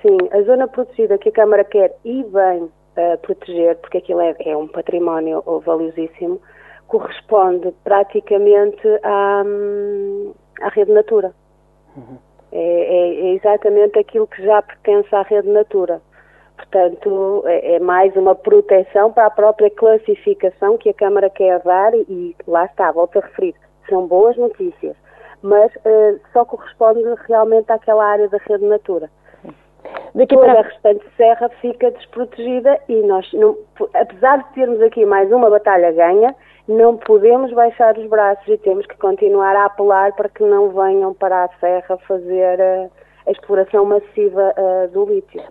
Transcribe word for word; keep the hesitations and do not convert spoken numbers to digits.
assim, a zona protegida que a Câmara quer e bem uh, proteger, porque aquilo é, é um património valiosíssimo, corresponde praticamente à, à Rede Natura. Uhum. É, é, é exatamente aquilo que já pertence à Rede Natura. Portanto, é, é mais uma proteção para a própria classificação que a Câmara quer dar e, e lá está, volto a referir, são boas notícias, mas uh, só corresponde realmente àquela área da Rede Natura. Daqui Toda para... a restante serra fica desprotegida e nós, não, apesar de termos aqui mais uma batalha ganha, não podemos baixar os braços e temos que continuar a apelar para que não venham para a serra fazer a, a exploração massiva uh, do lítio.